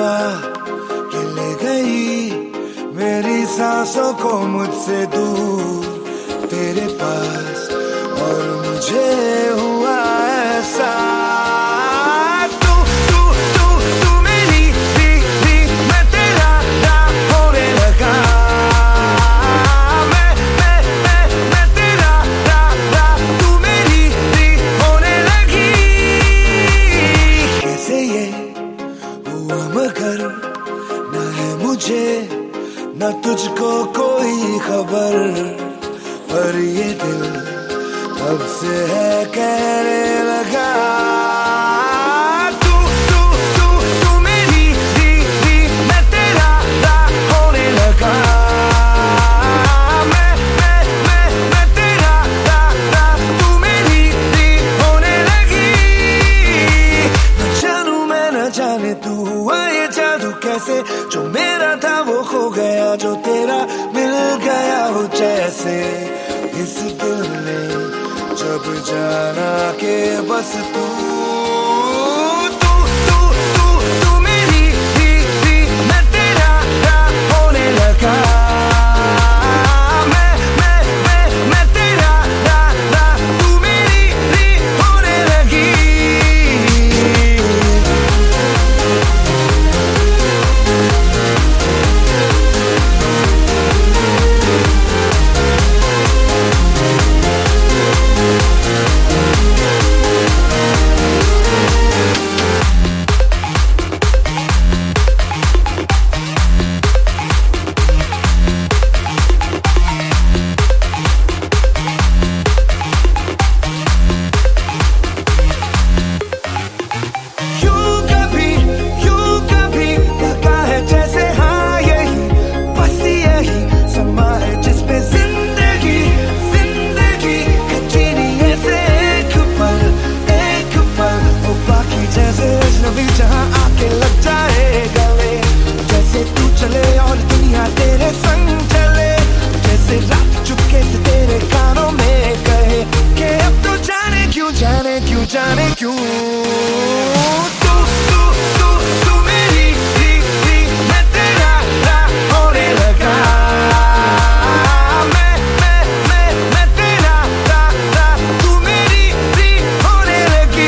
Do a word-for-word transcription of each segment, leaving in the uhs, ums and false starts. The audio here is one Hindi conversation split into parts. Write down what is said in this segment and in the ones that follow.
हवा के ले गई मेरी सांसों को मुझसे दूर तेरे पास, और मुझे हुआ ऐसा तू तू तू तू मेरी थी थी मैं तेरा था होने लगा, मैं मैं मैं मैं तेरा था था तू मेरी थी होने लगी। कैसे ये हुआ मगर ना है मुझे ना तुझको कोई खबर, पर ये दिल कब से है कहने लगा तू तू तू तू मेरी थी थी मैं तेरा था होने लगा, मैं मैं मैं मैं तेरा था था तू मेरी थी होने लगी। न जानू मैं न जाने तू हुआ ये जादू कैसे, जो मेरा था वो खो गया जो तेरा मिल गया हो जैसे। इस दिल ने जब जाना के बस तू तू तू तू तू मेरी थी थी मैं तेरा था होने लगा, मैं मैं मैं मैं तेरा था था तू मेरी थी होने लगी। जहाँ आके लग जाए गले, जैसे तू चले और दुनिया तेरे संग चले, जैसे रात चुपके से तेरे कानों में कहे कि अब तो जाने क्यों जाने क्यों जाने क्यों तू तू तू तू मेरी थी थी मैं तेरा था होने लगा, मैं मैं मैं मैं तेरा था था तू मेरी थी होने लगी।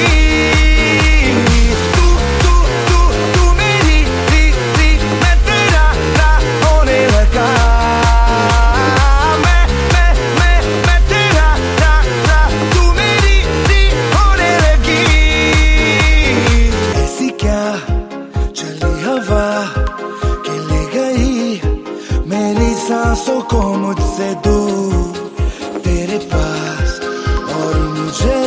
सांसों को मुझसे दूर तेरे पास, और मुझे